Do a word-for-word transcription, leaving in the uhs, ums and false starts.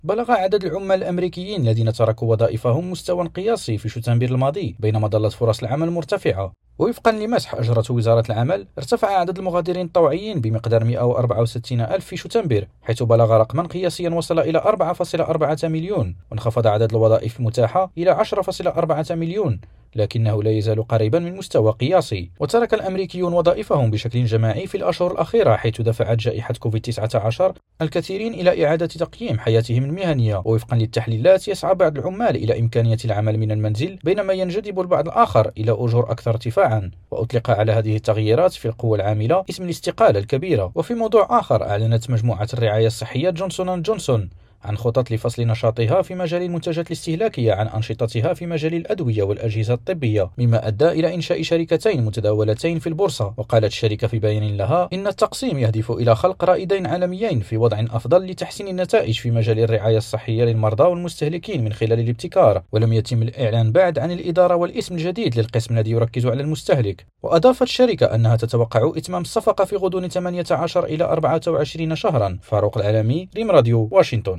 بلغ عدد العمال الأمريكيين الذين تركوا وظائفهم مستوى قياسي في شتنبر الماضي، بينما ظلت فرص العمل مرتفعة. ووفقا لمسح أجرته وزارة العمل، ارتفع عدد المغادرين الطوعيين بمقدار مئة وأربعة وستين ألف في شتنبر، حيث بلغ رقما قياسيا وصل إلى أربعة فاصلة أربعة مليون، وانخفض عدد الوظائف المتاحة إلى عشرة فاصلة أربعة مليون، لكنه لا يزال قريبا من مستوى قياسي. وترك الأمريكيون وظائفهم بشكل جماعي في الأشهر الأخيرة، حيث دفعت جائحة كوفيد تسعة عشر الكثيرين إلى إعادة تقييم حياتهم المهنية. ووفقا للتحليلات، يسعى بعض العمال إلى إمكانية العمل من المنزل، بينما ينجذب البعض الآخر إلى أجور أكثر ارتفاعا. وأطلق على هذه التغييرات في القوى العاملة اسم الاستقالة الكبيرة. وفي موضوع آخر، أعلنت مجموعة الرعاية الصحية جونسون أند جونسون عن خطط لفصل نشاطها في مجال المنتجات الاستهلاكية عن أنشطتها في مجال الأدوية والأجهزة الطبية، مما أدى إلى إنشاء شركتين متداولتين في البورصة. وقالت الشركة في بيان لها إن التقسيم يهدف إلى خلق رائدين عالميين في وضع أفضل لتحسين النتائج في مجال الرعاية الصحية للمرضى والمستهلكين من خلال الابتكار. ولم يتم الإعلان بعد عن الإدارة والاسم الجديد للقسم الذي يركز على المستهلك. وأضافت الشركة أنها تتوقع إتمام الصفقة في غضون ثمانية عشر إلى أربعة وعشرين شهرا. فاروق العالمي، ريم راديو، واشنطن.